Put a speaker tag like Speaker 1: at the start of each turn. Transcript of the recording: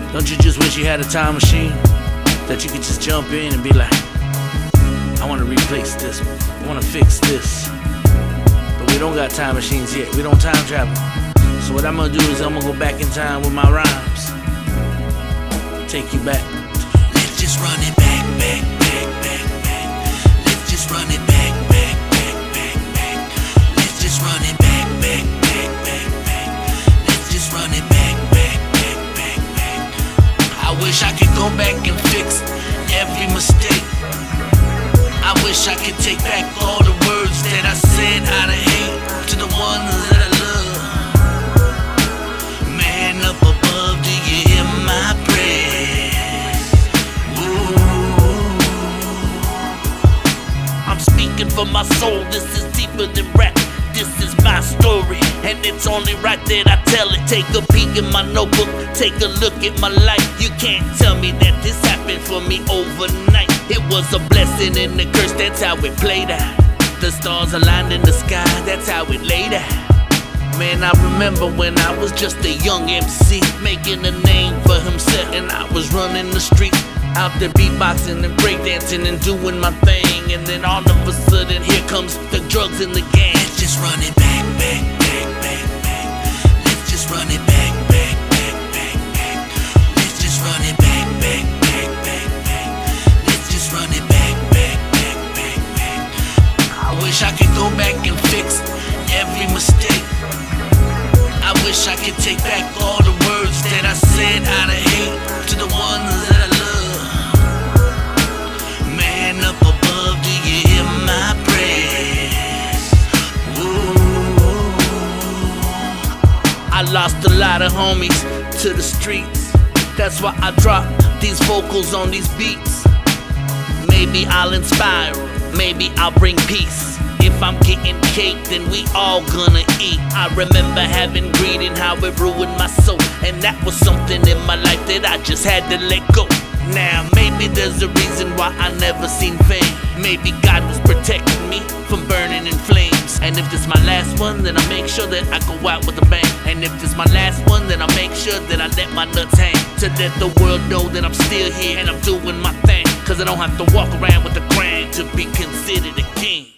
Speaker 1: Don't you just wish you had a time machine that you could just jump in and be like, I want to replace this, I want to fix this. But we don't got time machines yet, we don't time travel. So what I'm gonna do is I'm gonna go back in time with my rhymes. Take you back.
Speaker 2: Let's just run it back, back, back, back, back. Let's just run it back, back, back, back, back. Let's just run it back, back, back, back, back. Let's just run it back, back, back, back, back. I wish I could go back and fix every mistake. I wish I could take back all the words that I said out of hate to the ones that I love. Man up above, do you hear my praise? Ooh. I'm speaking for my soul, this is deeper than rap. This is my story, and it's only right that I tell it. Take a peek in my notebook, take a look at my life. You can't tell me that this happened for me overnight. It was a blessing and a curse, that's how it played out. The stars aligned in the sky, that's how it laid out. Man, I remember when I was just a young MC, making a name for himself, and I was running the street, out there beatboxing and breakdancing and doing my thing. And then all of a sudden, here comes the drugs and the gang. Let's just run it back, back, back, back, back. Let's just run it back, back, back, back, back. Let's just run it back, back, back, back, back. Let's just run it back, back, back, back, back. I wish I could go back and fix every mistake. I wish I could take back all the words that I said out of hate to the ones that I love. Man up above, do you hear my praise? Ooh. I lost a lot of homies to the streets. That's why I drop these vocals on these beats. Maybe I'll inspire, maybe I'll bring peace. If I'm getting cake, then we all gonna eat. I remember having greed and how it ruined my soul, and that was something in my life that I just had to let go. Now maybe there's a reason why I never seen fame. Maybe God was protecting me from burning in flames. And if this my last one, then I'll make sure that I go out with a bang. And if this my last one, then I'll make sure that I let my nuts hang, to let the world know that I'm still here and I'm doing my thing. Cause I don't have to walk around with a grand to be considered a king.